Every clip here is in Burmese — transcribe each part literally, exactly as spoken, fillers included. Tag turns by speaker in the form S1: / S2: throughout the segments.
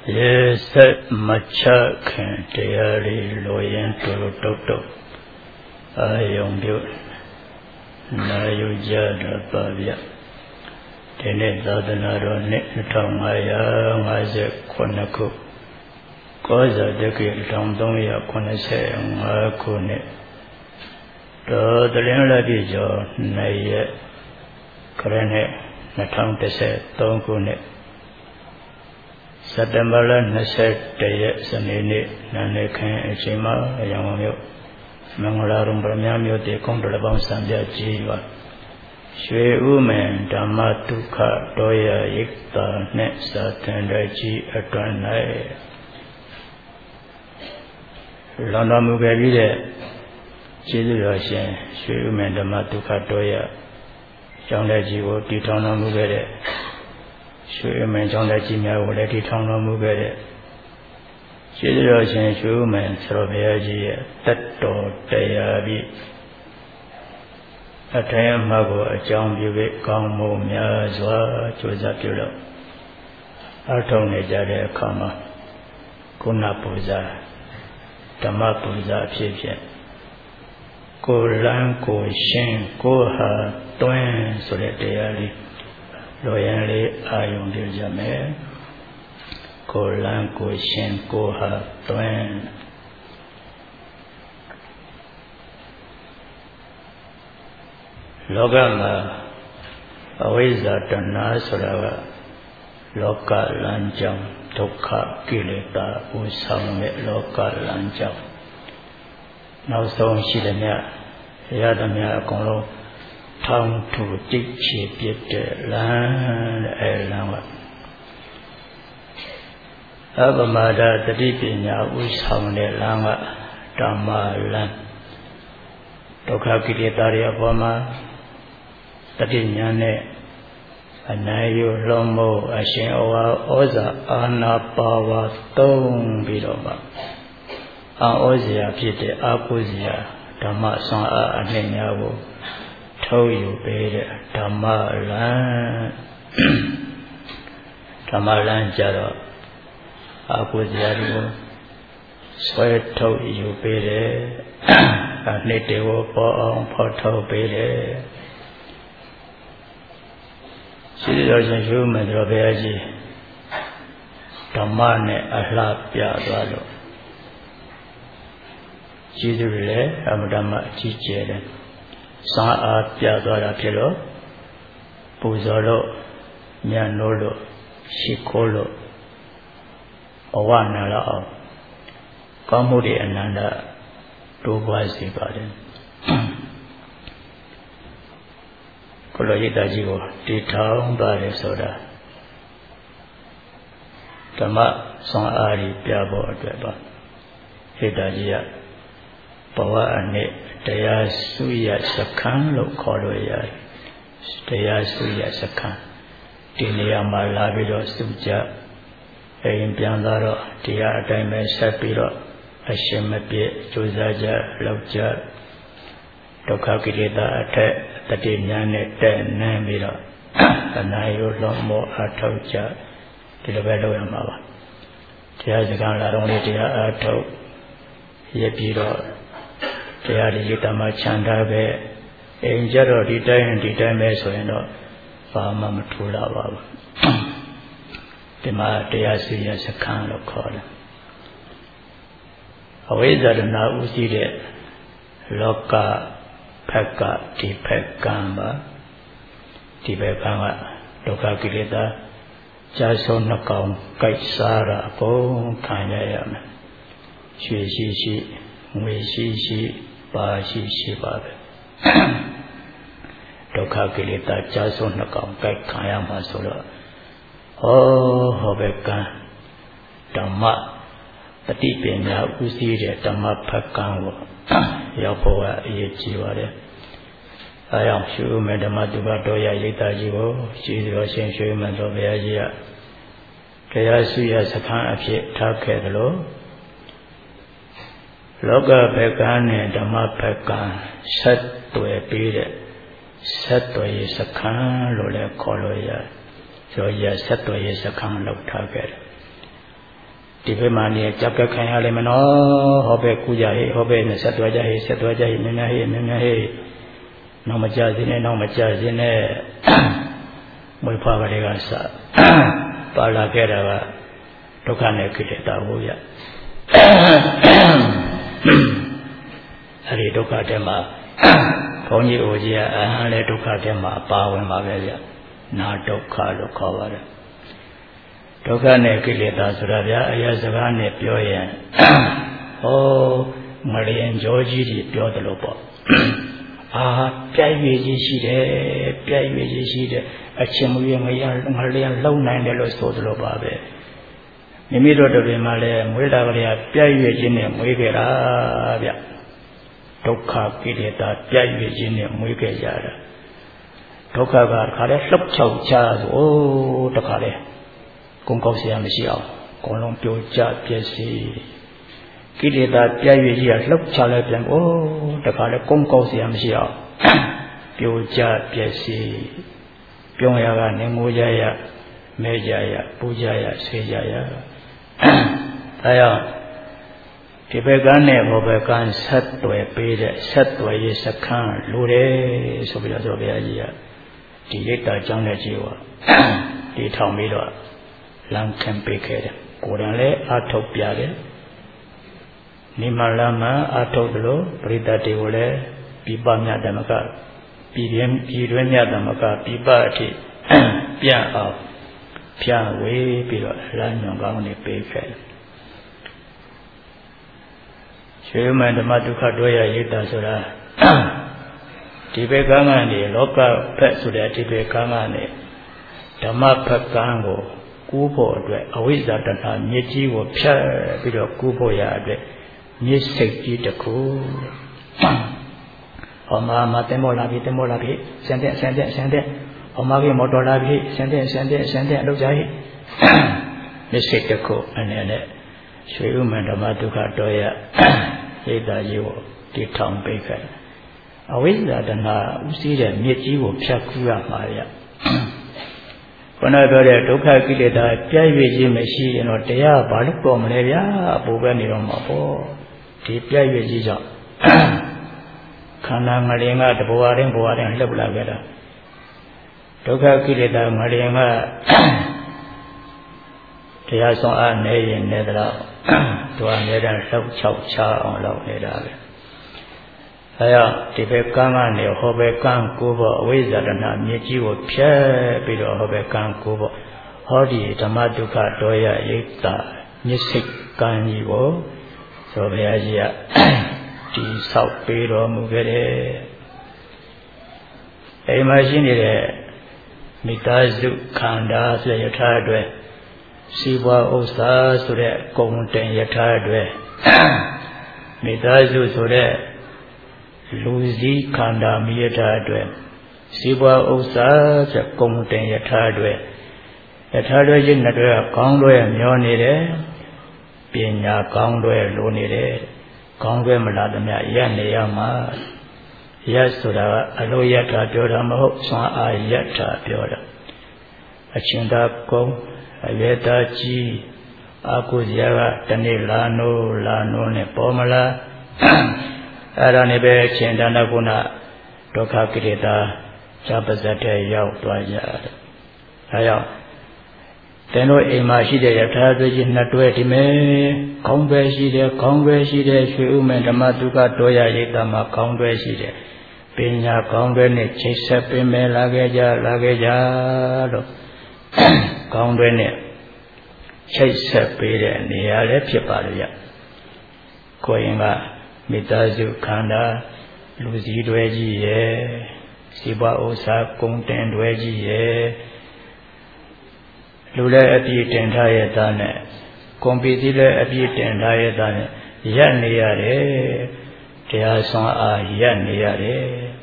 S1: Yes, much can daily loyal to Toto. I am built. Now you judge Pavia. Tene Zadana Net Tomaya, Maze Konaku. Cosa de Kil Tomdoya Konase, Makune. To the Lenadijo, Naye, Krene, Natam Tese, Tonkune. September Naset Day Sanini Nanekan Echima Yamamio Mangalarum Bramiamio de Condorabam Sanja Jiva Shwe Umen Damatuka Doya Yikta Netsa Tendaji Atranai London Mugavide Chidu Shwe Umen Damatuka Doya Jandaji Titana Mugade Shu men John the Jimmy will let it on no mugger. She was in Shu men throw Beaji, that door, Dayabi. A time mago, a John Buick, Gamo, Miazwa, Josapilo. Artone Jade, Kama, Kunapuza, Tamapuza, Pipian. Go lang, go shin, go ha, doing so that they are. Loyally, I am the Jame. Go lang, go shin, go ha, twain. Logama, always at the Nasara, Loka Lanjam, Toka, Kilita, Usame, Loka Lanjam. Now, so she the mea, Yadamia Kolo. Town to teach it land a lama. Abamada, the Dipinia, which hung the lama, Dama land. Tokakitaria Boma, the Dinyane, Anayu Lomo, Ashen Owa, Oza, Anna Pawa, Tong Bidoma. Aozia Pite, Apuzia, Dama San Anenyawo. Told you, baby, Tamalan Tamalan Jaro Apuzarigo Sweat told you, baby, and Nitivo for Porto, baby. She was a human Robeaji Tamane Ahlapia Valo. She do relay, Amadama Chichele. Sa Piazara Pillow, Puzolo, Mianolo, Shikolo, Owanala, Kamudi Ananda, Dubazi Garden. Colorita Jigo, the town by soda. Tama San Ari Piabo Deba, Hidajia, Pawa and Daya Suya Sakan lo Koloya Daya Suya Sakan Dinia Malavido Suja Aim Piandaro Dia Dime Sapiro Ashemapi Josaja Loja Tokakita Ate Tatinyane Ten Namira Anayo Lomo Atoja Tilabelo Yamava Dia Zagan La Roni Dia Ato Yepiro Tiari Yitama Chandabe, Angelo Dita Dita Mesoino, Fama Matula Baba. Tima Tiasi as a kind of call. Away that now see it, Loka Pekka, Tipek Gamba, Tibekama, Loka Kilita, Jason Nakam, Kaisara, Po Kanyayam, Shi Shi Shi, We Shi Shi. Ba shi shi ba be Dokha Kilita Jason Nakam Kai Kayama Solo Oh Hobeka Dhamma Tati Penya Usi Dhamma Pakango Yapoa Yechiware I am sure Madama Dubatoya Yita Jivo she was in Shuman of Yajia Kayasuya Sakan Apit Takelo Loga Pekan and Dhamma Pekan set to a period, set to a sakan, Lola Koloya, so yes, set to a sakan of target. ဒီဘက်မှာနေကြောက်ကခံရလိမ့်မယ်နော်ဟောပဲကူကြဟေးဟောပဲနဲ့ဆက်သွယ်ကြဟေးဆက်သွယ်ကြဟေးမြင်မြင်ဟေးမြင်မြင်ဟေးနောက်မကြစင်းနဲ့နောက်မကြစင်းနဲ့မွေးဖွားကလေးကစပါလာခဲ့တာကဒုက္ခနဲ့ခိတ္တတာဟုတ်ရအဲဒီဒုက္ခတဲမှာဘုန်းကြီးအိုကြီးကအဟံလည်းဒုက္ခတဲမှာပါဝင်ပါပဲဗျနာဒုက္ခလို့ခေါ်ပါတယ်ဒုက္ခနဲ့ကိလေသာဆိုတာဗျာအရာစကားနဲ့ပြောရင်ဟောမလျင်ကြောကြီးတွေပြောတယ်လို့ပေါ့အာပြိုင်ရည်ကြီးရှိတယ်ပြိုင်ရည်ကြီးရှိတယ်အချင်းမွေးငရငလျင်လုံနိုင်တယ်လို့ဆိုတယ်လို့ပါပဲမိမိတို့တို့မှာလည်းမွေးတာကလေးပြိုင်ရည်ကြီးနဲ့မွေးကြတာဗျဒုက္ခကိလေသာပြိုင်ရည်ကြီးနဲ့မွေးကြရတာဒုက္ခကတခါလဲလှုပ်ချောက်ချဆိုအိုးတခါလဲကုန်ကောက်เสียမရှိအောင်အကုန်လုံးပြိုကျပျက်စီးကိလေသာပြည့်ရည်ကြီးကလှုပ်ချလဲပြန်အိုးတခါလဲကုန်ကောက်เสียမရှိအောင်ပြိုကျပျက်စီးပြုံးရကနေငိုကြရမဲကြရပူကြရဆွေးကြရအဲကြောင့်ဒီဘက်ကနဲ့ဟောဘက်ကဆက်သွယ်ပေးတဲ့ဆက်သွယ်ရေးစခန်းလိုတယ်ဆိုပြီးတော့ဆိုဘုရားကြီးကဒီရိတ်တာကြောင်းနဲ့ကြီးဟောဒီထောင်ပြီးတော့လမ်းခံပေးခဲ့တယ်ကိုယ်တိုင်လည်းအထုတ်ပြတယ်နိမလမအထုတ်တယ်လို့ပရိသတ်တွေကိုလည်းပြပမြတ်ဓမ္မကပြည်ရင်းပြည်တွင်းမြတ်ဓမ္မကပြပအထိပြအောင်ဖြာဝေးပြီးတော့လမ်းညွန်ကောင်းနေပေးခဲ့တယ်ရွှေမန္တမဒုက္ခတို့ရရိတ်တာဆိုတာဒီဘက်ကမှနေလောကဖက်ဆိုတဲ့ဒီဘက်ကမှနေဓမ္မဖက်ကံကိုကူးဖို့အတွက်အဝိဇ္ဇာတဏှာမြစ်ကြီးကိုဖြတ်ပြီးတော့ကူးဖို့ရအတွက်မြစ်စိတ်ကြီးတစ်ခုဟောမှာမတင်မောလာပြီတင်မောလာပြီစံတဲ့စံတဲ့စံတဲ့ဟောမှာကမော်တော်လာပြီစံတဲ့စံတဲ့စံတဲ့အလုပ်ကြဟိမြစ်စိတ်တစ်ခုအနေနဲ့ရွှေဥမန္တမဒုက္ခတော်ရရိတ်တာကြီးကိုတည်ထောင်ပေးခဲ့အဝိဇ္ဇာတဏှာဥစည်းတဲ့မြစ်ကြီးကိုဖြတ်ကူးရမှာရခဏပြောတဲ့ဒုက္ခကိလေသာပြည့်ရည်ခြင်းမရှိရင်တော့တရားဘာလို့ပေါ်မလဲဗျာအပူပဲနေတော့မှာပေါ့ဒီပြည့်ရည်ကြီးကြောင့်ခန္ဓာငလျင်ကတဘဝတိုင်းဘဝတိုင်းလှုပ်လာခဲ့တာဒုက္ခကိလေသာငလျင်ကတရားဆောင်အားနေရင်နေတော့သူအမြဲတမ်းလှုပ်ချောက်ချအောင်လုပ်နေတာပဲအဲကြောင့်ဒီဘက်ကံကနေဟောဘက်ကံကိုပေါ့အဝိဇ္ဇာတဏှာမြေကြီးကိုဖြဲပြီးတော့ဟောဘက်ကံကိုပေါ့ဟောဒီဓမ္မဒုက္ခတော်ရရိတ်တာမြစ်စိတ်ကံကြီးကိုဆိုဘုရားကြီးကဒီဆောက်ပေးတော်မူခဲ့တယ်အိမ်မှာရှိနေတဲ့မိသားစုခန္ဓာဆိုတဲ့ယထာအတွက်စီးပွားဥစ္စာဆိုတဲ့ဂုဏ်တင်ယထာအတွက်မိသားစုဆိုတဲ့လူစည်းခန္ဓာမိယထာအတွက်စီးပွားဥစ္စာဆိုဂုဏ်တင်ယထာအတွက်ယထာတွေချင်းနှစ်တွေကကောင်းတွေမျောနေတယ်ပညာကောင်းတွေလိုနေတယ်ကောင်းတွေမလားသမျှရက်နေရမှာရက်ဆိုတာကအလိုယထာပြောတာမဟုတ်ဆွမ်းအားယထာပြောတာအချင်းသာကုံအယေတာကြီးအာကုဇရာကတနေ့လာနိုးလာနိုးနဲ့ပေါ်မလားအဲ့ဒါနဲ့ပဲအချင်းဒါနကုဏဒုက္ခကိလေသာဇာပဇတ်တဲ့ရောက်သွားကြတယ်ဒါကြောင့်တဲ့တို့အိမ်မှာရှိတဲ့ယထာသူကြီးနှစ်တွဲဒီမဲ့ခေါင်းပဲရှိတယ်ခေါင်းပဲရှိတယ်ရွှေဥမဲ့ဓမ္မဒုက္ခတော်ရရိတ်တာမှာခေါင်းပဲရှိတယ်ပညာခေါင်းပဲနဲ့ချိတ်ဆက်ပင်မဲ့လာခဲ့ကြလာခဲ့ကြလို့ခေါင်းပဲနဲ့ချိတ်ဆက်ပေးတဲ့နေရာလည်းဖြစ်ပါလို့ရကိုယ်ရင်ကမိသားစုခန္ဓာလူစည်းတွေကြီးရဲ့စီပွားဥစ္စာကုန်တင်တွေကြီးရဲ့လူလည်းအပြည့်တင်ထားရတဲ့နဲ့ကွန်ပီတီလည်းအပြည့်တင်ထားရတဲ့နဲ့ရက်နေရတယ်တရားဆောင်အားရက်နေရတယ်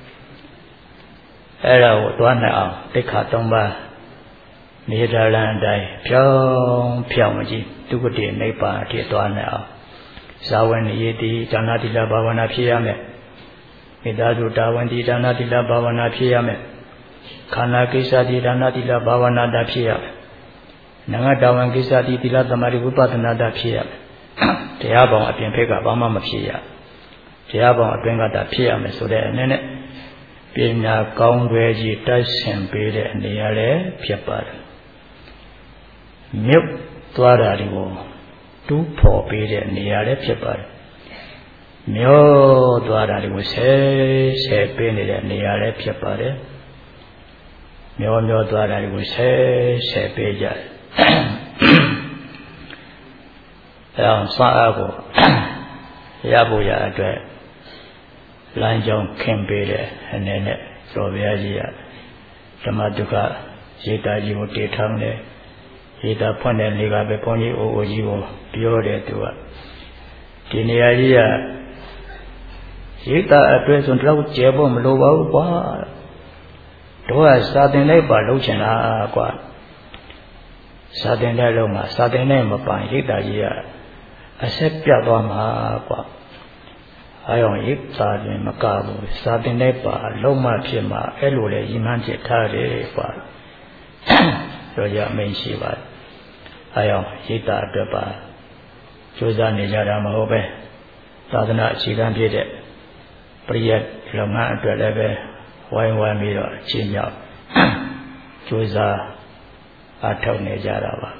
S1: အဲ့ဒါကိုတွားနိုင်အောင်တိခါသုံးပါးနေဒါလန်အတိုင်းဖြောင်းဖြောင်းမကြည့်ဒုက္ခတိနိဗ္ဗာန်အထိတွားနိုင်အောင်ဇာဝဏီယတိဒါနတိလဘာဝနာဖြစ်ရမယ်မိသားစုတာဝန်တိဒါနတိလဘာဝနာဖြစ်ရမယ်ခန္ဓာကိစ္စတိဒါနတိလဘာဝနာတာဖြစ်ရမယ်နငါတောင်ကိစ္စတိသီလသမာဓိဝိပဿနာတဖြစ်ရမယ်တရားပေါင်းအပြင်ဘက်ကဘာမှမဖြစ်ရတရားပေါင်းအတွင်းကတဖြစ်ရမယ်ဆိုတဲ့အနေနဲ့ပညာကောင်းတွေကြီးတိုက်ဆင်ပေးတဲ့အနေရလည်းဖြစ်ပါတယ်မြုပ်သွားတာတွေကိုတူးဖော်ပေးတဲ့နေရာလည်းဖြစ်ပါတယ်မျောသွားတာတွေကိုဆဲဆဲပေးနေတဲ့နေရာလည်းဖြစ်ပါတယ်မျောမျောသွားတာတွေကိုဆဲဆဲပေးကြတယ်အဲအောင်စွမ်းအားကိုရဖို့ရအတွက်လမ်းကြောင်းခင်းပေးတဲ့အနေနဲ့တော်ဘုရားကြီးကဓမ္မဒုက္ခရေတာကြီးကိုတည်ထောင်တယ်ရေတာဖွင့်တဲ့လေကပဲဘုန်းကြီးအိုအိုကြီးကိုပြောတယ်သူကဒီနေရာကြီးကရေတာအတွဲဆိုတော့ကျဲဖို့မလိုပါဘူးကွာတို့ကစာသင်လိုက်ပါလုပ်ချင်တာကွာစာသင်တဲ့လုံးမှာစာသင်တဲ့မပိုင်ရေတာကြီးကအဆက်ပြတ်သွားမှာကွာအဲအောင်ရေတာရင်မကဘူးစာသင်တဲ့ပါလုံးမဖြစ်မှာအဲ့လိုလေရည်မှန်းချက်ထားတယ်ကွာတို့ရအမိန်ရှိပါတယ်အဲအောင်ရိတ်တာအတွက်ပါကြိုးစားနေကြတာမဟုတ်ပဲသာသနာအခြေခံဖြစ်တဲ့ပရိယတ်လုပ်ငန်းအတွက်လည်းပဲဝိုင်းဝန်းပြီးတော့အချင်းမြောက်ကြိုးစားအထောက်နေကြတာပါ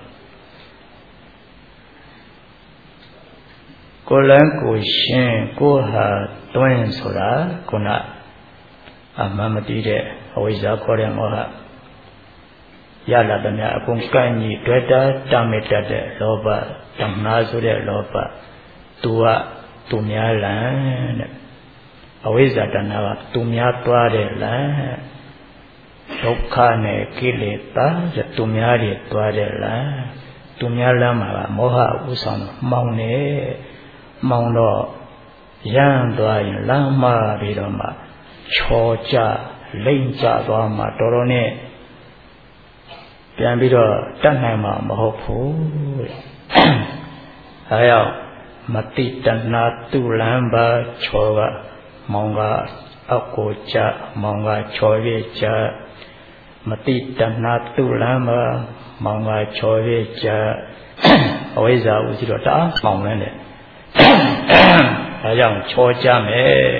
S1: ကိုယ်လန်းကိုရှင်ကိုဟာတွင်းဆိုတာခုနအမှန်မတည်တဲ့အဝိဇ္ဇာခေါ်တဲ့မောဟရလာတဲ့များအကုန်ကန့်ကြီးတွေ့တာတမေတ္တတဲ့လောဘတဏှာဆိုတဲ့လောဘသူကသူများလမ်းတဲ့အဝိဇ္ဇာတဏှာကသူများသွားတဲ့လမ်းဒုက္ခနဲ့ကိလေသာသူများတွေသွားတဲ့လမ်းသူများလမ်းမှာကမောဟဥဆောင်မှောင်နေမှောင်တော့ရမ်းသွားရင်လမ်းမှာပြီးတော့မှချော်ကြလိမ့်ကြသွားမှတော်တော်နဲ့ပြန်ပြီးတော့တတ်နိုင်မှာမဟုတ်ဘူးအဲရောက်မတိတနာသူလမ်းပါချောကမောင်ကအကိုကြမောင်ကချောရကြမတိတနာသူလမ်းပါမောင်ကချောရကြအဝိဇ္ဇာဥရှိတော့တအားမောင်လန်းတယ်အဲကြောင့်ချောကြမယ်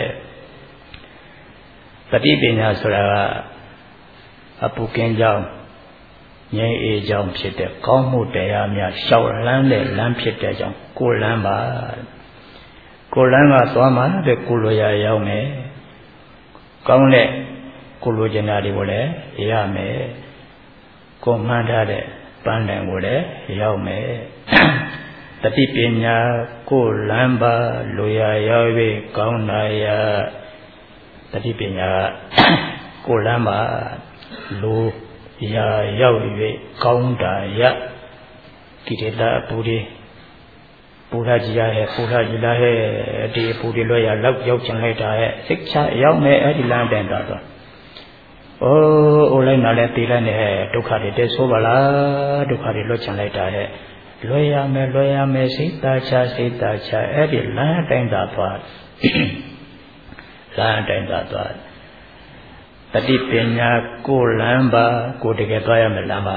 S1: တတိပညာဆိုတာကအပုကင်းကြောင့်ငြိမ်းအေးကြောင့်ဖြစ်တဲ့ကောင်းမှုတရားများရှောက်လန်းတဲ့လမ်းဖြစ်တဲ့ကြောင့်ကိုယ်လန်းပါကိုယ်လန်းကသွားမှတဲ့ကိုယ်လိုရရောက်မယ်ကောင်းတဲ့ကိုယ်လိုချင်တာတွေကိုလည်းရမယ်ကိုယ်မှန်းထားတဲ့ပန်းတိုင်ကိုလည်းရောက်မယ်တတိပညာကိုယ်လန်းပါလိုရရောက်၍ကောင်းတာရတတိပညာကိုယ်လန်းပါလိုရာရောက်၍ကောင်းတာရကိရိတာပူရီပူရကြီးရဟဲ့ပူရကြီးလာဟဲ့ဒီပူရီလွှဲရလောက်ရောက်ချင်လိုက်တာဟဲ့စိတ်ချရောက်နေအဲ့ဒီလမ်းတင်တော့အိုးအိုးလိုက်နာလဲတည်လိုက်နေဟဲ့ဒုက္ခတွေတဲဆိုးပါလားဒုက္ခတွေလွှတ်ချင်လိုက်တာဟဲ့လွှဲရမယ်လွှဲရမယ်စိတ်သာချစိတ်သာချအဲ့ဒီလမ်းတိုင်းသာသွားလမ်းတိုင်းသာသွားတတိပညာကိုလမ်းပါကိုတကယ်သွားရမယ်လမ်းပါ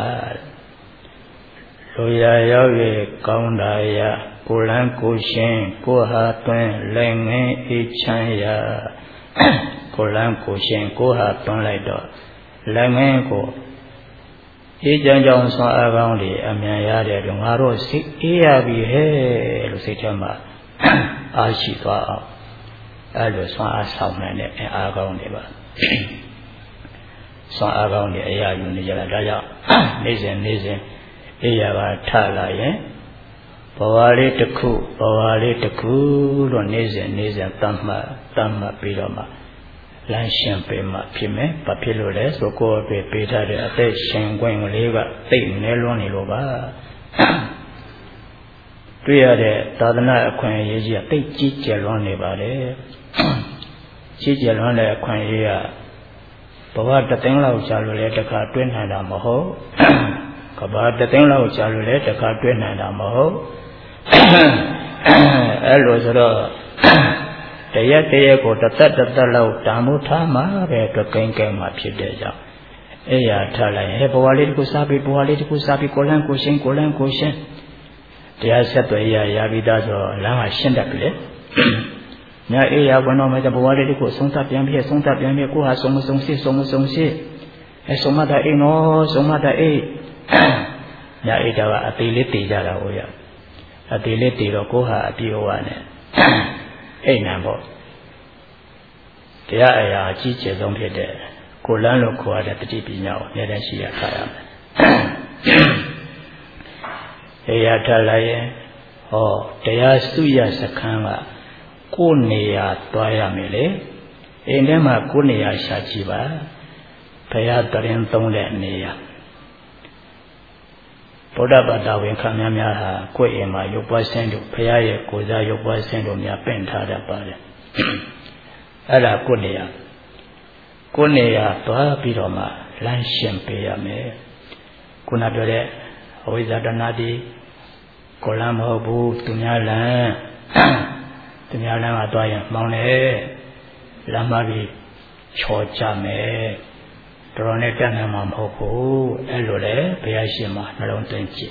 S1: လိုရာရောက်၍ကောင်းတာရကိုလန်းကိုရှင်ကိုဟာတွင်လည်းငင်းအေးချမ်းရကိုလန်းကိုရှင်ကိုဟာတွန်းလိုက်တော့လည်းငင်းကိုအေးချမ်းကြောင်းဆွမ်းအားကောင်းတွေအမြန်ရတဲ့တော့ငါတို့စိတ်အေးရပြီဟဲ့လို့စိတ်ထဲမှာအားရှိသွားအောင်အဲ့လိုဆွမ်းအားဆောင်နိုင်တဲ့အားကောင်းတွေပါဆွမ်းအားကောင်းတွေအရာယူနေကြတာဒါကြောင့်နေ့စဉ်နေ့စဉ်အေးရပါထလာရင်ဘဝလေးတစ်ခုဘဝလေးတစ်ခုလို့နေ့စဉ်နေ့စဉ်တတ်မှတ်တတ်မှတ်ပြီးတော့မှလမ်းရှင်းပေးမှဖြစ်မယ်။ဘာဖြစ်လို့လဲဆိုကိုယ်အတွေ့ပေးထားတဲ့အသက်ရှင်ခွင့်ကလေးကသိနေလွန်းနေလို့ပါ။တွေ့ရတဲ့သာသနာအခွင့်အရေးကြီးကသိကြီးကျယ်လွန်းနေပါလေ။ကြီးကျယ်လွန်းတဲ့အခွင့်အရေးကဘဝတသိန်းလောက်ကြာလို့လည်းတစ်ခါတွေ့နိုင်တာမဟုတ်။ကဘာတသိန်းလောက်ကြာလို့လည်းတစ်ခါတွေ့နိုင်တာမဟုတ်။အဲ့လိုဆိုတော့တရက်တရက်ကိုတသက်တသက်လောက်တန်မိုးထားမှာပဲအတွက်ကိန်းကိန်းမှာဖြစ်တဲ့ကြောင့်哎呀，他来，哎，不话里的个傻逼，不话里的个傻逼，果然果心，果然果心。这样说对呀，也比他说让他现在不嘞。你哎呀，我那么在不话里的个送他边边，送他边边，过下送么送些，送么送些，哎，送么他哎喏，送么他哎。你哎他话地里地家了我呀，啊地里地了过下地话呢，哎难不？这样哎呀，季节中别的。果然了，苦啊的不知比nhau，那点事也看呀。哎呀，他来耶，哦，这样需要是看啊，过年呀多呀没嘞，哎那么过年呀下去吧，不要多人动来年呀。不打不打，我看苗苗哈，过年嘛有八千多，不要也国家有八千多苗变他的吧的，哎啦过年呀。过年呀，多比较嘛，难先别呀没。过那边嘞，为啥子那的？过那么不东亚人，东亚人啊多呀，忙嘞，那么的吵架没，多少年干那么好苦，哎罗嘞，不要信嘛，那种东西。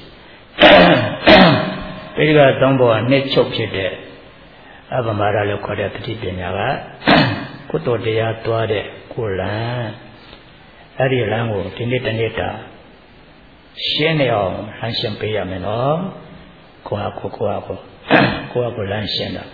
S1: 这个东部你出去的，阿爸妈那里考的不提别人个，古多的呀多的。果然，那里人我今天等你打，先了咱先不要没咯，过下过过下过，过下过咱先了。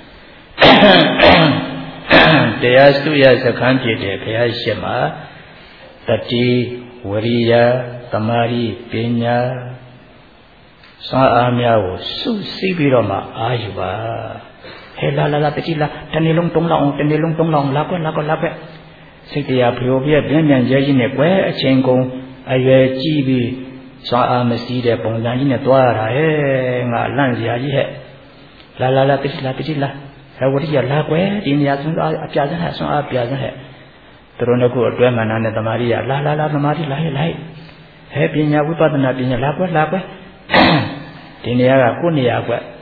S1: 这样主要是看见的，不要什么，特地维利呀、达玛利、边呀，上阿弥我苏西比罗嘛，阿有吧？嘿啦啦啦，特地啦，等你弄东浪，等你弄东浪，拉过拉过拉过。စိတ်တရားဖျော်ပြပြန်ပြန်ရဲကြီးနဲ့ကွယ်အချင်းကုန်အရွယ်ကြီးပြီးစွာအားမရှိတဲ့ပုံစံကြီးနဲ့တွားရတာဟဲ့ငါလန့်စရာကြီးဟဲ့လာလာလာတိလာတိလာဟဲ့ဝတိရလာကွယ်ဒီနေရာစွန်းအားအပြာစမ်းဟဲ့စွန်းအားပြာစမ်းဟဲ့သူတို့ကအတွဲမှန်တာနဲ့တမာရီရလာလာလာတမာရီလာဟဲ့လိုက်ဟဲ့ပညာဝိပဿနာပညာလာကွယ်လာကွယ်ဒီနေရာကကိုယ်နေရာကွယ်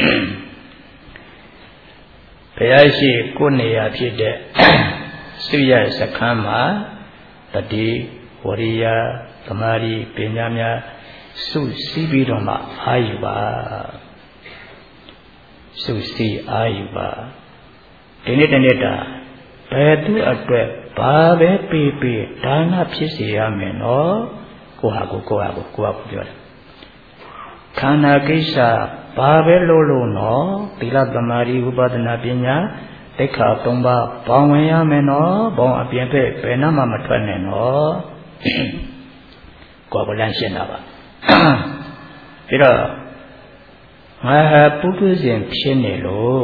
S1: ဘုရားရှိကိုယ်နေရာဖြစ်တဲ့สุยสขันมาตติวริยะธรรมาริปัญญาများစုစည်းပြီးတော့မှအာယူပါစုစည်းအာယူပါဒီနေ့တနေ့တာဘယ်သူအတွက်ဘာပဲပေးပေးဒါနဖြစ်စေရမယ်နော်ကိုဟာကိုကိုဟာကိုကိုဟာကိုပြောတယ်ခန္ဓာကိစ္စဘာပဲလို့လို့နော်သီလသမာဓိဝိပဿနာပညာတိခါသုံးပါးဘောင်းဝင်ရမယ်နော်ဘောင်းအပြင်ဖက်ဘယ်နှမှမထွက်နဲ့နော်ကိုယ်ကလမ်းရှင်းတာပါပြီးတော့ငါဟာပုထုဇဉ်ဖြစ်နေလို့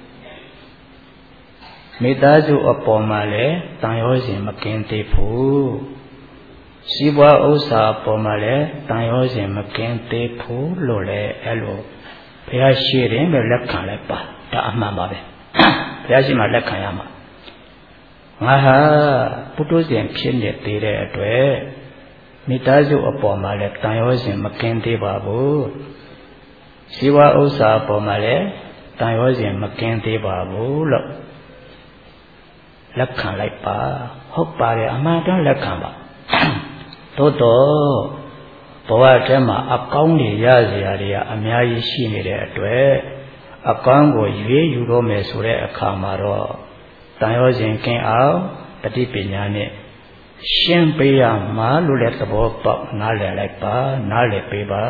S1: မိသားစုအပေါ်မှာလည်းတန်ရောစဉ်မကင်းသေးဘူးစီးပွားဥစ္စာအပေါ်မှာလည်းတန်ရောစဉ်မကင်းသေးဘူးလို့လည်းအဲ့လိုဘုရားရှိတယ်ပဲလက်ခံလိုက်ပါဒါအမှန်ပါပဲဘုရားရှိမှလက်ခံရမှာငါဟာပုထုဇဉ်ဖြစ်နေသေးတဲ့အတွက်မိသားစုအပေါ်မှာလည်းတန်ရောစဉ်မကင်းသေးပါဘူးဇီဝဥစ္စာအပေါ်မှာလည်းတန်ရောစဉ်မကင်းသေးပါဘူးလို့လက်ခံလိုက်ပါဟုတ်ပါတယ်အမှန်တမ်းလက်ခံပါသို့တော့ဘဝထဲမှာအကောင်းတွေရစရာတွေကအများကြီးရှိနေတဲ့အတွက်အကောင်းကိုရွေးယူတော့မယ်ဆိုတဲ့အခါမှာတော့တန်ရောစဉ်ကင်းအောင်တတိပညာနဲ့ရှင်းပေးရမှာလို့လည်းသဘောပေါက်နားလည်လိုက်ပါနားလည်ပေးပါ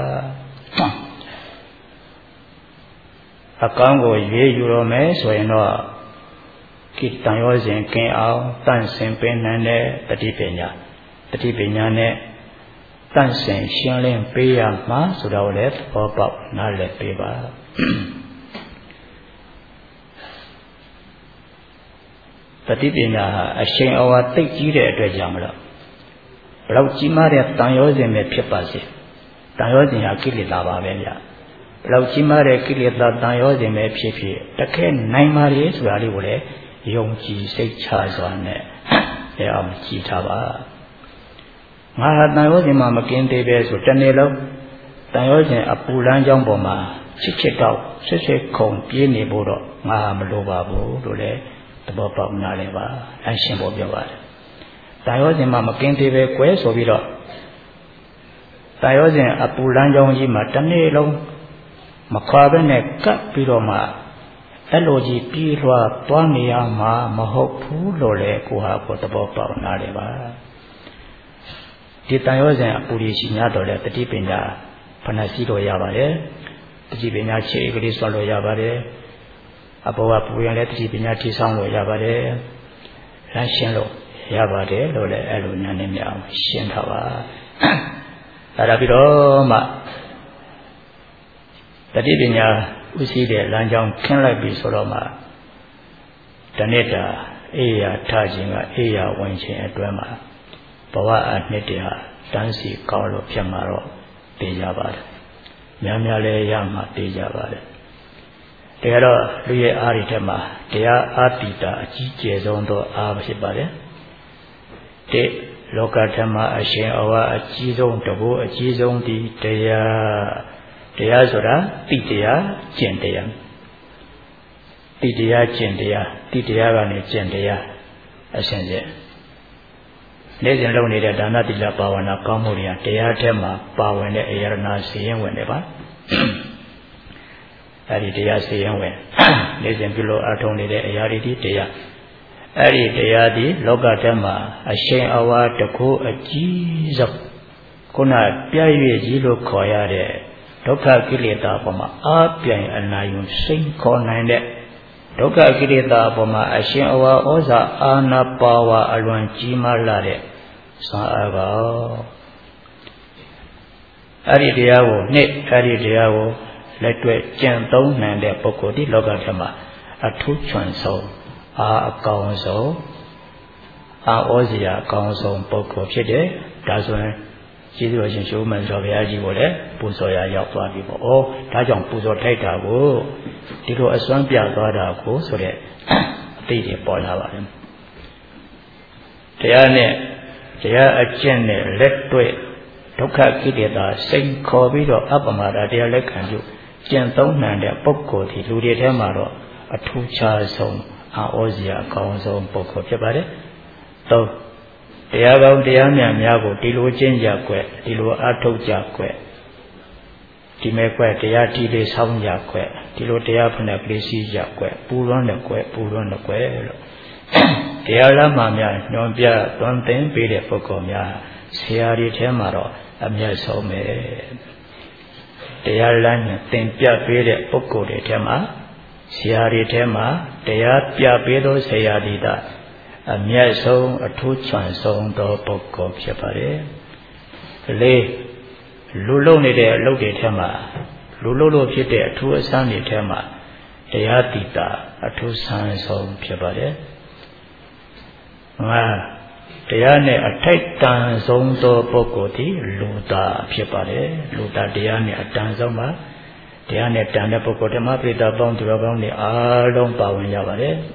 S1: အကောင်းကိုရွေးယူတော့မယ်ဆိုရင်တော့ကိတန်ရောစဉ်ကင်းအောင်တန့်စင်ပေးနိုင်တဲ့တတိပညာတတိပညာနဲ့တန့်စင်ရှင်းလင်းပေးရမှာဆိုတော့လည်းသဘောပေါက်နားလည်ပေးပါတတိပညာဟာအရှိန်အဝါသိပ်ကြီးတဲ့အတွက်ကြောင့်မလို့ဘလောက်ကြီးမားတဲ့တန်ရောစဉ်ပဲဖြစ်ပါစေတန်ရောစဉ်ဟာကိလေသာပါပဲဗျဘလောက်ကြီးမားတဲ့ကိလေသာတန်ရောစဉ်ပဲဖြစ်ဖြစ်တကယ်နိုင်ပါလေဆိုတာလေးကိုလည်းယုံကြည်စိတ်ချစွာနဲ့အဲအောင်ကြည်ထားပါငါဟာတန်ရောစဉ်မှာမကင်းသေးပဲဆိုတနေ့လုံးတန်ရောစဉ်အပူလန်းကြောင်းပေါ်မှာချစ်ချစ်တော့ဆွဆွခုံပြေးနေဖို့တော့ငါဟာမလိုပါဘူးလို့လည်းသဘောပေါက်နားလည်ပါအရှင်းပေါ်ပြောပါတယ်တာယောဇဉ်မှာမကင်းသေးပဲကွဲဆိုပြီးတော့တာယောဇဉ်အပူလန်းကြောင်းကြီးမှာတစ်နေ့လုံးမခွာဘဲနဲ့ကပ်ပြီးတော့မှအဲ့လိုကြီးပြေးလွှားသွားနေရမှာမဟုတ်ဘူးလို့လေကိုဟာကိုသဘောပေါက်နားတယ်ပါဒီတန်ရောစဉ်အပူရရှိများတော့လေတတိပညာဖဏစီလို့ရပါတယ်တတိပညာခြေကလေးဆွလို့ရပါတယ်အဘောကပူရင်လည်းတတိပညာထိဆောင်လို့ရပါတယ်လမ်းရှင်းလို့ရပါတယ်လို့လည်းအဲ့လိုညာနေမြအောင်ရှင်းထားပါအဲ့ဒါပြီးတော့မှတတိပညာဥရှိတဲ့လမ်းကြောင်းခင်းလိုက်ပြီဆိုတော့မှတနေ့တာအေးရထခြင်းကအေးရဝင်ခြင်းအတွင်းမှာဘဝအနှစ်တည်းဟာတန်းစီကောင်းလို့ဖြစ်မှာတော့သိကြပါတယ်များများလည်းရမှာသိကြပါတယ်တကယ်တော့လူရဲ့အားဒီထက်မှာတရားအာတိတာအကြီးကျယ်ဆုံးသောအားဖြစ်ပါတယ်ဒီလောကဓမ္မအရှင်အဝါအကြီးဆုံးတဘောအကြီးဆုံးဒီတရားတရားဆိုတာတိတရားကျင့်တရားတိတရားကျင့်တရားတိတရားကနေကျင့်တရားအရှင်ကျင့်နေ့စဉ်လုပ်နေတဲ့ဒါနသီလဘာဝနာကောင်းမှုတွေကတရားထဲမှာပါဝင်တဲ့အယရဏစီရင်ဝင်တယ်ပါအဲဒီတရားစီရင်ဝင်နေ့စဉ်ပြုလို့အထောက်နေတဲ့အရာတွေဒီတရားအဲ့ဒီတရားဒီလောကထဲမှာအရှင်အဝါတကူအကြီးဆုံးခုနပြည့်ရွေကြီးလို့ခေါ်ရတဲ့ဒုက္ခကိလေသာအပေါ်မှာအာပြိုင်အနာယုံစိတ်ခေါ်နိုင်တဲ့ဒုက္ခကိလေသာအပေါ်မှာအရှင်အဝါဩဇာအာနာပါဝါအလွန်ကြီးမားလာတဲ့ဇာအကောအဲ့ဒီတရားကိုနှစ်အဲ့ဒီတရားကိုလက်တွေ့ကျင့်သုံးနိုင်တဲ့ပုဂ္ဂိုလ်ဒီလောကထဲမှာအထူးချွန်ဆုံးအာအကောင်ဆုံးအာဩဇာအကောင်ဆုံးပုဂ္ဂိုလ်ဖြစ်တယ်ဒါဆိုရင်ကျေးဇူးတော်ရှင်ရှုမှန်စွာဘုရားကြီးကိုလည်းပူဇော်ရရောက်သွားပြီပေါ့။ဩဒါကြောင့်ပူဇော်ထိုက်တာကိုဒီလိုအစွမ်းပြသွားတာကိုဆိုတဲ့အသိတွေပေါ်လာပါတယ်။တရားနဲ့တရားအကျင့်နဲ့လက်တွေ့ဒုက္ခကိလေသာစိန်ခေါ်ပြီးတော့အပ္ပမဒတရားလက်ခံပြုကျင့်သုံးနိုင်တဲ့ပုဂ္ဂိုလ်ဒီလူတွေထဲမှာတော့အထူးခြားဆုံးအာဩဇာအကောင်းဆုံးပုဂ္ဂိုလ်ဖြစ်ပါတယ်။သုံးတရားကောင်းတရားမြတ်များကိုဒီလိုကျင့်ကြကွယ်ဒီလိုအားထုတ်ကြကွယ်ဒီမဲ့ကွယ်တရားတိလေးဆောင်းကြကွယ်ဒီလိုတရားဖနဲ့ကလေးစီးကြကွယ်ပူလွန်းတဲ့ကွယ်ပူလွန်းတဲ့ကွယ်လို့တရားလမ်းမှာများညွန်ပြသွန်သင်ပေးတဲ့ပုဂ္ဂိုလ်များဆရာတွေထဲမှာတော့အမြတ်ဆုံးပဲတရားလမ်းနဲ့သင်ပြပေးတဲ့ပုဂ္ဂိုလ်တွေထဲမှာဆရာတွေထဲမှာတရားပြပေးသောဆရာတွေကအမြတ်ဆုံးအထူးချွန်ဆုံးသောပုဂ္ဂိုလ်ဖြစ်ပါတယ်။လေးလူလုံးနေတဲ့အလုပ်တွေထဲမှာလူလုံးလို့ဖြစ်တဲ့အထူးအဆန်းတွေထဲမှာတရားတိတာအထူးဆန်းဆုံးဖြစ်ပါတယ်။ငါတရားနဲ့အထိုက်တန်ဆုံးသောပုဂ္ဂိုလ်သည်လူသားဖြစ်ပါတယ်။လူသားတရားနဲ့အတန်ဆုံးပါတရားနဲ့တန်တဲ့ပုဂ္ဂိုလ်ဓမ္မပိဋကပေါင်းသူတော်ကောင်းတွေအားလုံးပါဝင်ကြပါတယ်။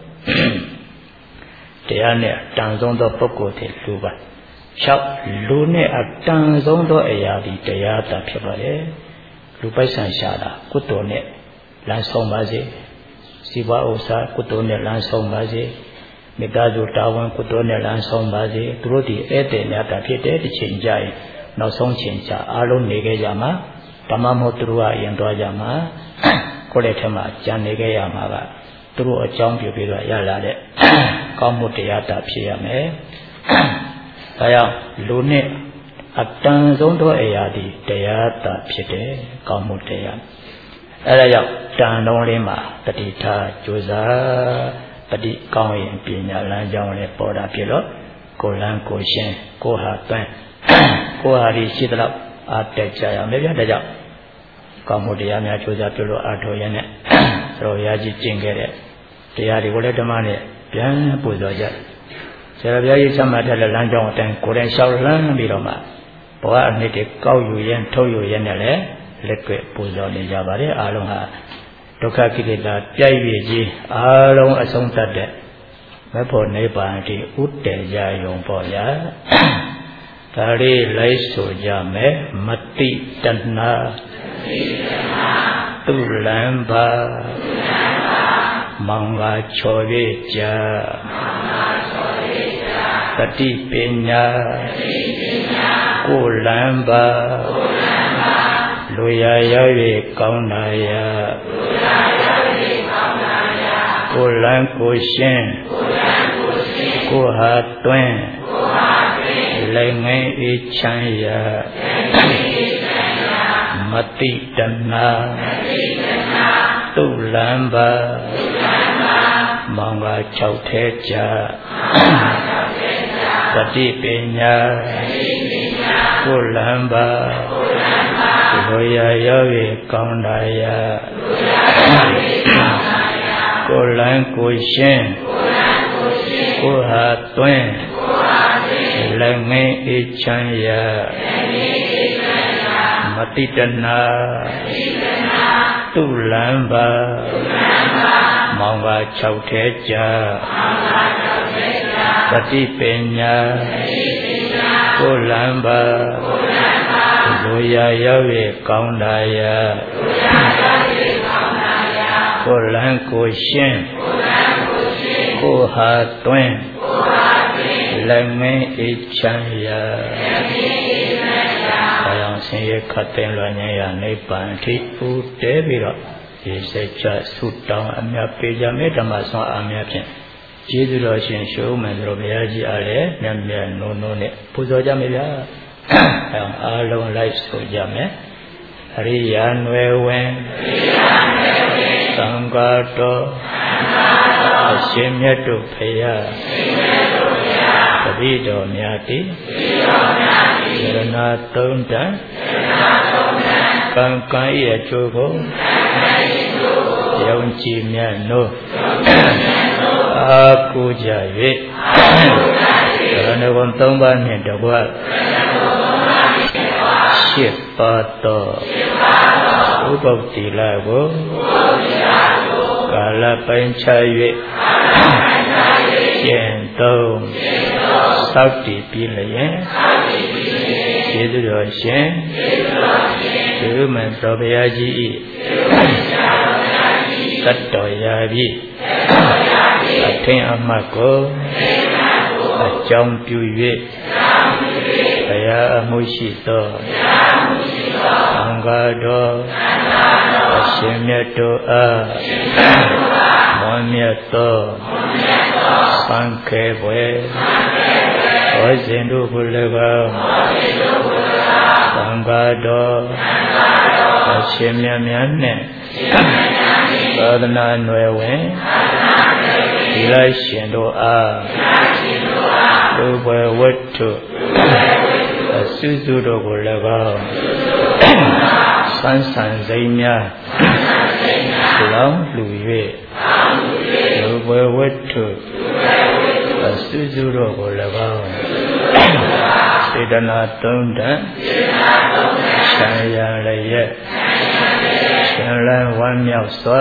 S1: တရားနဲ့တန်ဆုံးသောပုဂ္ဂိုလ်တွေလူပါ၆လူနဲ့အတန်ဆုံးသောအရာဒီတရားတာဖြစ်ပါတယ်လူပိုက်ဆံရှာတာကုသိုလ်နဲ့လမ်းဆုံးပါစေစီးပွားဥစ္စာကုသိုလ်နဲ့လမ်းဆုံးပါစေမေတ္တာစုတာဝန်ကုသိုလ်နဲ့လမ်းဆုံးပါစေသူတို့ဒီဧည့်သည်များတာဖြစ်တဲ့ဒီချိန်ကြရင်နောက်ဆုံးချိန်ကြအားလုံးနေခဲ့ကြမှာဓမ္မမို့သူတို့ကအရင်သွားကြမှာကိုယ်လည်းထမကြံနေခဲ့ရမှာကသူတို့အကြောင်းပြုပြီးတော့ရလာတဲ့ကောင်းမှုတရားတာဖြစ်ရမယ်။ဒါကြောင့်လူနဲ့အတန်ဆုံးသောအရာဒီတရားတာဖြစ်တယ်ကောင်းမှုတရား။အဲဒါကြောင့်တန်လုံးလေးမှာတတိထားကြိုးစားတတိကောင်းရင်ပညာလမ်းကြောင်းလည်းပေါ်တာဖြစ်လို့ကိုယ်လန်းကိုရှင်းကိုဟာပန်းကိုဟာဒီရှိသလောက်အားတက်ကြရမယ်ဗျာ။ဒါကြောင့်ကောင်းမှုတရားများကြိုးစားပြုလို့အားထုတ်ရတဲ့တော်ရာကြီးကျင့်ခဲ့တဲ့တရားတွေကိုလည်းဓမ္မနဲ့ပြန်ပူဇော်ကြဆရာဘုရားကြီးဆက်မှတ်တဲ့လမ်းကြောင်းအတိုင်းကိုယ်တိုင်လျှောက်လန်းပြီးတော့မှဘဝအနှစ်တွေကောက်ယူရင်ထုတ်ယူရင်လည်းလက်တွေ့ပူဇော်နေကြပါတယ်အားလုံးဟာဒုက္ခကိလေသာပြည့်ရည်ကြီးအားလုံးအဆုံးသတ်တဲ့မဖို့နိဗ္ဗာန်တိဥတည်ကြယုံပေါ့ဗျာဒါလေးလိုက်ဆိုကြမယ်မတိတဏသူလံပါမောင်ကချော်ရကြမောင်ကချော်ရကြတတိပညာကိုလံပါလူရရောက်၍ကောင်းတာရာကိုလံကိုရှင်းကိုဟာတွင်လည်းငယ်အေးချမ်းရာမတိတနာတုလံပါမောင်က၆ထဲကြတတိပညာကိုလံပါလူရရောက်၍ကောင်းတာရာကိုလံကိုရှင်းကိုဟာတွင်လည်းငယ်အေးချမ်းရာမတိတနာတုလံပါမောင်က၆ထဲကြတတိပညာကိုလံပါလူရရောက်၍ကောင်းတာရာကိုလံကိုရှင်းကိုဟာတွင်လည်းငယ်အေးချမ်းရာဘာကြောင့်ဆင်းရဲခတ်သိမ်းလွန်ရရနိဗ္ဗာန်အထိဦးတဲပြီးတော့ဒီစိတ်ချဆုတောင်းအမြတ်ပေးကြမေတ္တာမဆွမ်းအားများဖြင့်ကျေးဇူးတော်ရှင်ရှုံးမယ်ဆိုတော့ဘုရားကြီးအားလည်းမြတ်မြတ်နိုးနိုးနဲ့ပူဇော်ကြမယ်ဗျာအဲအားလုံးလိုက်ဆိုကြမယ်အရိယာနွယ်ဝင်သံဃာတော်အရှင်မြတ်တို့ဖရာတပည့်တော်များတိယရဏသုံးတန်ကံကံရဲ့ကျိုးကိုယုံကြည်မြတ်နိုးအာကိုကြ၍ယရဏဂုံသုံးပါးနှင့်တကွရှစ်ပါးသောဥပုပ်တိလကိုကာလပိုင်းခြား၍ကျင့်သုံးသောက်တည်ပြီးလျင်ကျေးဇူးတော်ရှင်ကျေးဇူးမံတော်ဘုရားကြီး၏တတ်တော်ရာပြီအထင်အမှတ်ကိုအကြောင်းပြု၍ဘုရားအမှုရှိသောသံဃာတော်အရှင်မြတ်တို့အားမွန်မြတ်သောသံဃေဘွယ်ဟောစဉ်တို့ကို၎င်းသံဃာတော်အရှင်မြတ်များနှင့်သာသနာ့နွယ်ဝင်ဒီလိုက်ရှင်တို့အားလူဘွယ်ဝတ္ထုအစုစုတို့ကို၎င်းစံစံစိမ်းများလောင်းလူ၍လူဘွယ်ဝတ္ထုအစုစုတို့ကို၎င်းစေတနာသုံးတန်ဆံရလည်းရဲ့ရှင်လန်းဝမ်းမြောက်စွာ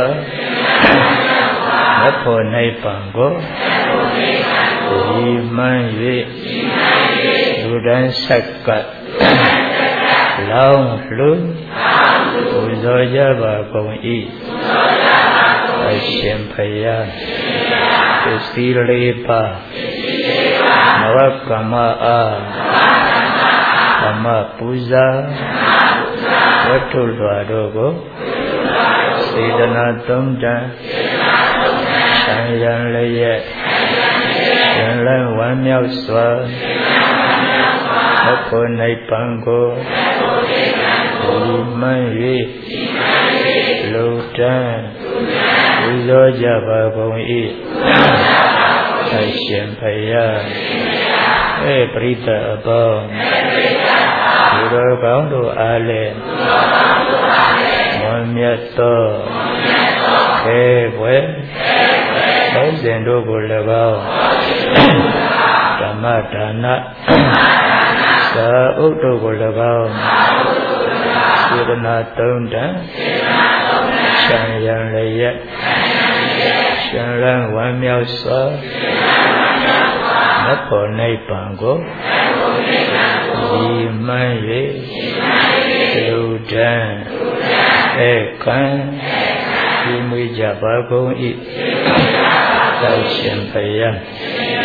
S1: မဖို့နိဗ္ဗာန်ကိုဒီမှန်၍လူတိုင်းဆက်ကလောင်းလူပူဇော်ကြပါကုန်၏အရှင်ဘုရားသစ္စီလေးပါနဝကမ္မအားဓမ္မပူဇာဝတ္ထုလွှာတို့ကိုစေတနာသုံးတန်ဆံရန်လည်းရဲ့ရှင်လန်းဝမ်းမြောက်စွာမဖို့နိဗ္ဗာန်ကိုဒီမှန်၍လူတန်းပူဇော်ကြပါကုန်၏အရှင်ဘုရားအဲပရိသတ်အပေါင်းဒီတော်ကောင်းတို့အားလည်းမွန်မြတ်သောခဲဘွယ်သုံးစဉ်တို့ကို၎င်းဓမ္မဒါနသာဥဒ္တို့ကို၎င်းစေတနာသုံးတန်ဆံရန်လည်းရဲ့ရှင်လန်းဝမ်းမြောက်စွာမဖို့နိဗ္ဗာန်ကိုဒီမှန်၍လူတန်းဧကံဒီမွေကြပါကုန်၏သာရှင်ဘုရား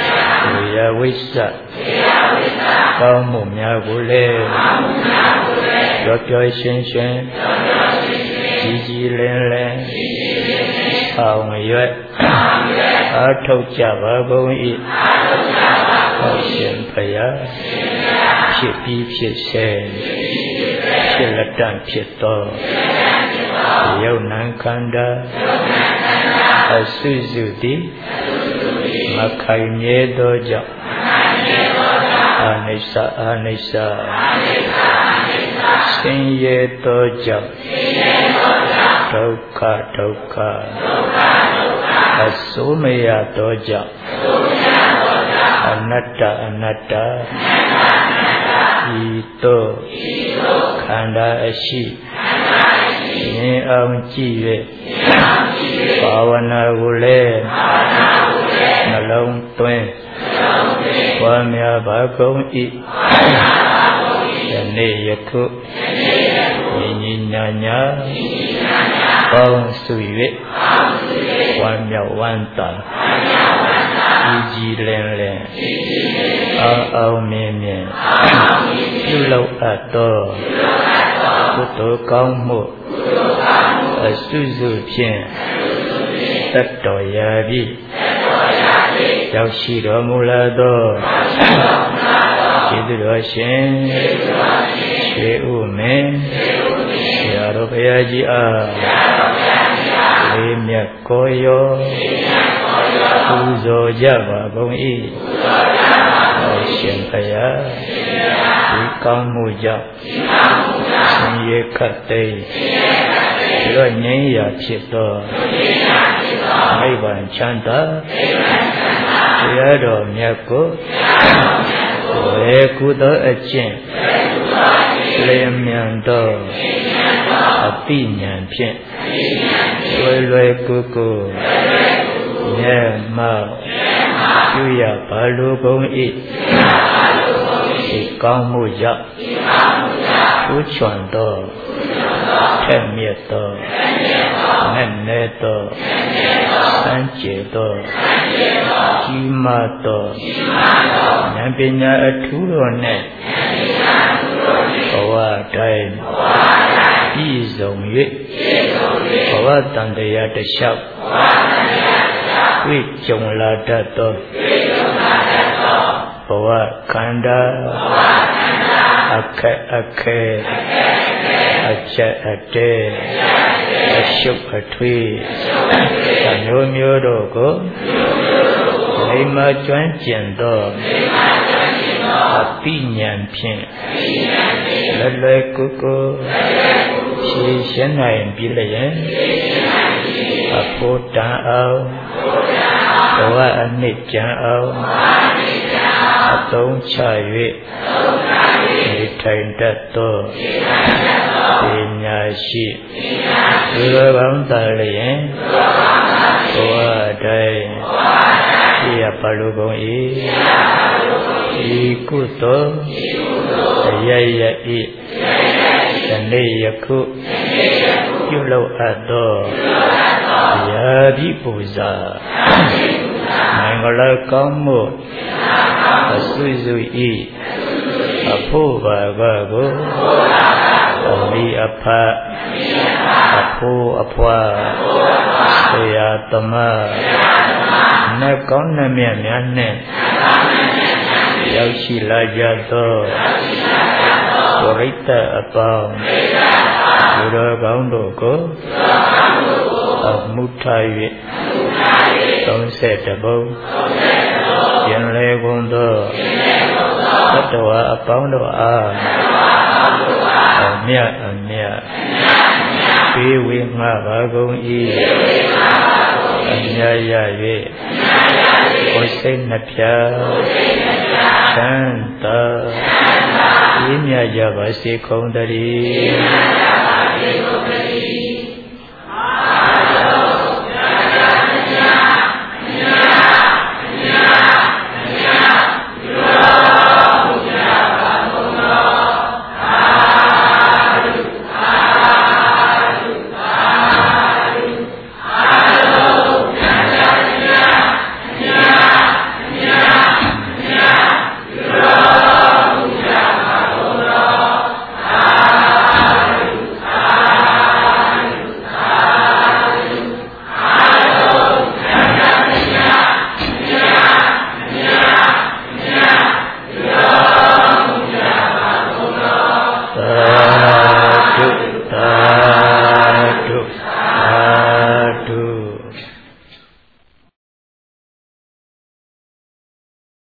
S1: ဝေယဝိစ္စကောင်းမှုများကိုလည်းကြောက်ကြောက်ရှင်းရှင်းကြီးကြီးလင်းလင်းဆောင်ရွက်အားထုတ်ကြပါကုန်၏ဟောရှင်ဘုရားဖြစ်ပြီးဖြစ်စေဖြစ်လက်တန့်ဖြစ်သောယုံနံခန္ဓာအစုစုသည်မခိုင်မြဲသောကြောင့်အာနိစ္စအာနိစ္စဆင်းရဲသောကြောင့်ဒုက္ခဒုက္ခအစိုးမရသောကြောင့်အနတ္တအနတ္တဤသို့ခန္ဓာအရှိမြင်အောင်ကြည့်၍ဘာဝနာကိုလည်းနှလုံးသွင်းဝါမြာပါကုန်၏ယနေ့ယခုညီညီညာညာပေါင်းစု၍ဝါမြောက်ဝမ်းသာကြီးကြီးလင်းလင်းအောင်အောင်မြင်မြင်ပြုလုပ်အပ်သောကုသိုလ်ကောင်းမှုအစုစုဖြင့်တတ်တော်ရာပြီးရောက်ရှိတော်မူလာသောကျေးဇူးတော်ရှင်ရွှေဥမင်းဆရာတော်ဘုရားကြီးအားလေးမြတ်ကိုရောပူဇော်ကြပါကုန်၏ရှင်ဘုရားဒီကောင်းမှုကြောင့်ဆင်းရဲခတ်သိမ်းပြီးတော့ငြိမ်းရာဖြစ်သောနိဗ္ဗာန်ချမ်းသာဘုရားတော်မြတ်ကိုဝေကုသောအကျင့်လျင်မြန်သောအတိညာဖြင့်လွယ်လွယ်ကူကူမြတ်မောပြုရပါလိုကုန်၏ဒီကောင်းမှုကြောင့်ဥချွန်သောထက်မြက်သောနဲ့နဲ့သောစံကျေသောကြီးမားသောဉာဏ်ပညာအထူးတော်နဲ့ဘဝတိုင်းပြည့်စုံ၍ဘဝတန်တရားတစ်လျှောက်တွေ့ကြုံလာတတ်သောဘဝခန္ဓာအခက်အခဲအချက်အတဲအရှုပ်အထွေးအမျိုးမျိုးတို့ကိုလိမ္မာကျွမ်းကျင်သောအပိညာဖြင့်လွယ်လွယ်ကူကူဖြေရှင်းနိုင်ပြီလျင်အဖို့တန်အောင်ဘဝအနှစ်ကျန်အောင်အသုံးချ၍နေထိုင်တတ်သောပညာရှိသူတော်ကောင်းသာလျင်ဘဝတိုင်းပြရပါလိုကုန်၏ဤကုသိုလ်အရရဤယနေ့ယခုပြုလုပ်အပ်သောရာဘိပူဇာမင်္ဂလာကောင်းမှုအစွိစွိဤအဖို့ဘာကကိုအမိအဖအဖို့အဖွာဆရာသမားနတ်ကောင်းနှမြတ်များနဲ့ရောက်ရှိလာကြသောဝရိတ္တအပေါင်းသူတော်ကောင်းတို့ကိုအမှုထား၍သုံးဆယ်တပုံကျင်လေကုန်သောသတ္တဝါအပေါင်းတို့အားအမြတ်အမြတ်ပေးဝေငှပါကုန်၏အမြတ်ရ၍ကိုယ်စိတ်နှပြချမ်းသာပြည့်မြတ်ကြပါစေကုန်သတည်း